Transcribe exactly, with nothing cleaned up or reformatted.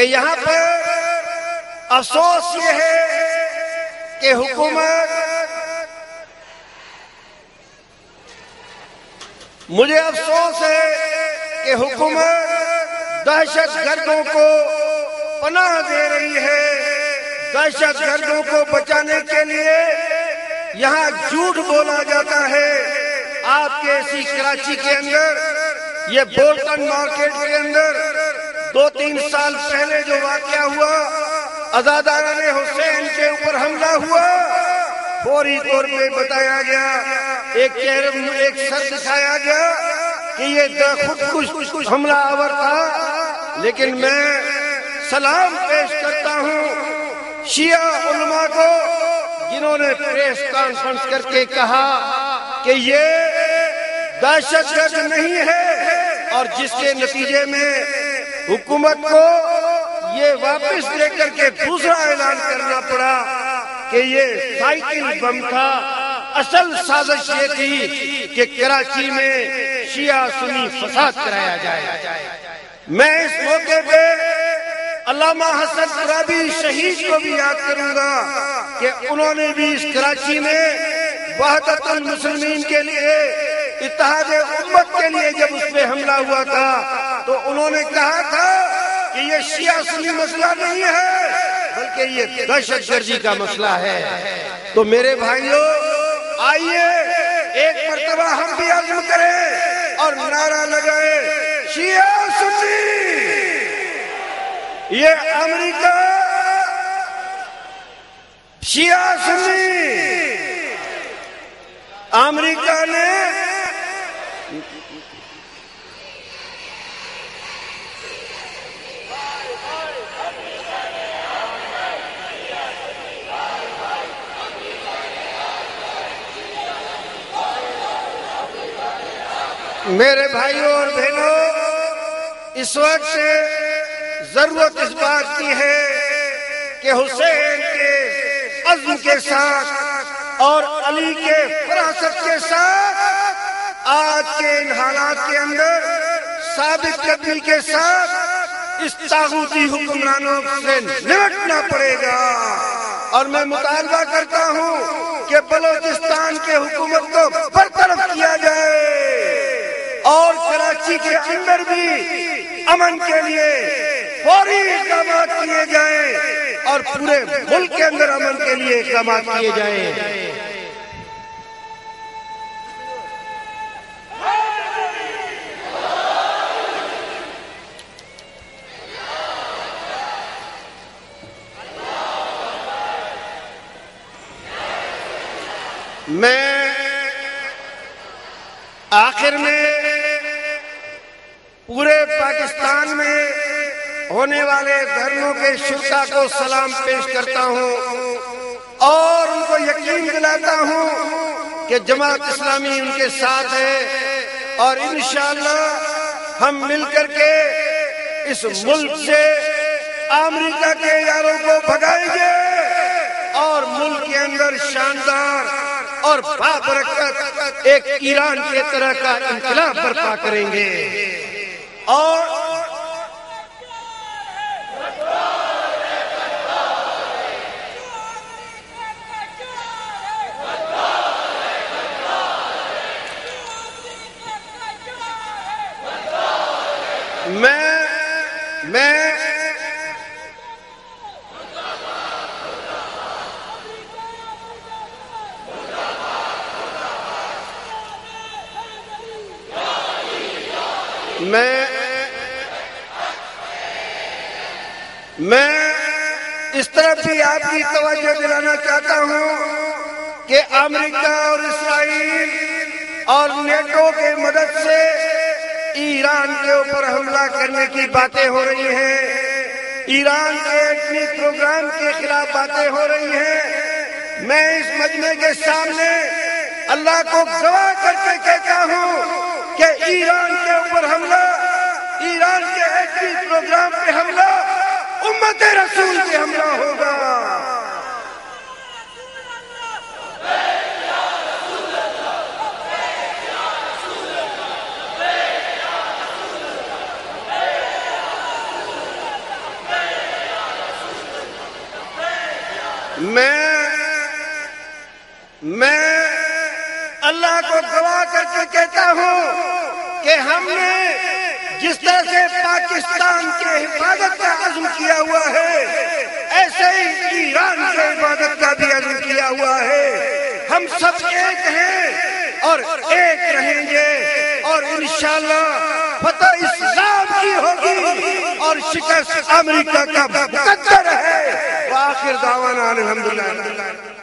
کہ یہاں پر افسوس یہ ہے کہ حکومت مجھے افسوس ہے کہ حکومت دہشت گردوں کو پناہ دے رہی ہے. دہشت گردوں کو بچانے کے لیے یہاں جھوٹ بولا جاتا ہے. آپ کے اسی کراچی کے اندر یہ بولٹن مارکیٹ کے اندر دو تین سال پہلے جو واقعہ ہوا، عزادارہ نے حسین کے اوپر حملہ ہوا، فوری طور پہ بتایا گیا، ایک چہرم ایک سر دکھایا گیا کہ یہ خود کش حملہ آور تھا. لیکن میں سلام پیش کرتا ہوں شیعہ علماء کو جنہوں نے پریس کانفرنس کر کے کہا کہ یہ دہشت گرد نہیں ہے، اور جس کے نتیجے میں حکومت کو یہ واپس لے کر کے دوسرا اعلان کرنا پڑا کہ یہ سائیکل بم تھا. اصل سازش یہ تھی کہ کراچی میں شیعہ سنی فساد کرایا جائے. میں اس موقع پہ علامہ حسن ترابی شہید کو بھی یاد کروں گا کہ انہوں نے بھی اس کراچی میں وحدت المسلمین کے لیے، اتحاد امت کے لیے جب اس پہ حملہ ہوا تھا تو انہوں نے کہا تھا کہ یہ شیعہ سنی مسئلہ نہیں ہے بلکہ یہ دہشت گردی کا مسئلہ ہے. تو میرے بھائیوں، آئیے ایک مرتبہ ہم بھی عزم کریں اور نعرہ لگائیں شیعہ سنی. یہ امریکہ شیعہ سنی. امریکہ نے میرے بھائیوں اور بہنوں، اس وقت ضرورت اس بات کی ہے کہ حسین کے عزم کے ساتھ اور علی کے فراست کے ساتھ آج کے ان حالات کے اندر ثابت قدمی کے ساتھ اس طاغوتی حکمرانوں سے نمٹنا پڑے گا. اور میں مطالبہ کرتا ہوں کہ بلوچستان کے حکومت کو برطرف کیا جائے اور کراچی کے اندر بھی امن کے لیے فوری اقدامات کیے جائیں اور پورے ملک کے اندر امن کے لیے اقدامات کیے جائیں. میں آخر میں پورے پاکستان میں ہونے والے دھرنوں کے شرکا کو سلام پیش کرتا ہوں اور ان کو یقین دلاتا ہوں کہ جماعت اسلامی ان کے ساتھ ہے اور انشاءاللہ ہم مل کر کے اس ملک سے امریکہ کے یاروں کو بھگائیں گے اور ملک کے اندر شاندار اور بابرکت ایک ایران کے طرح کا انقلاب برپا کریں گے. اور میں میں میں میں اس طرف بھی آپ کی توجہ دلانا چاہتا ہوں کہ امریکہ اور اسرائیل اور نیٹو کے مدد سے ایران کے اوپر حملہ کرنے کی باتیں ہو رہی ہیں، ایران کے ایٹمی پروگرام کے خلاف باتیں ہو رہی ہیں. میں اس مجمع کے سامنے اللہ کو گواہ کر کے کہتا ہوں کہ ایران کے اوپر حملہ، ایران کے ایٹمی پروگرام پہ حملہ امت رسول پہ حملہ ہوگا. میں میں اللہ کو گواہ کر کے کہتا ہوں کہ ہم نے جس طرح سے پاکستان کے حفاظت کا عزم کیا ہوا ہے، ایسے ہی ایران کے حفاظت کا بھی عزم کیا ہوا ہے۔ ہم سب ایک ہیں اور ایک رہیں گے، اور انشاءاللہ فتح اسلام کی ہوگی اور شکست امریکہ کا مقدر ہے۔ وآخر دعوانا الحمدللہ۔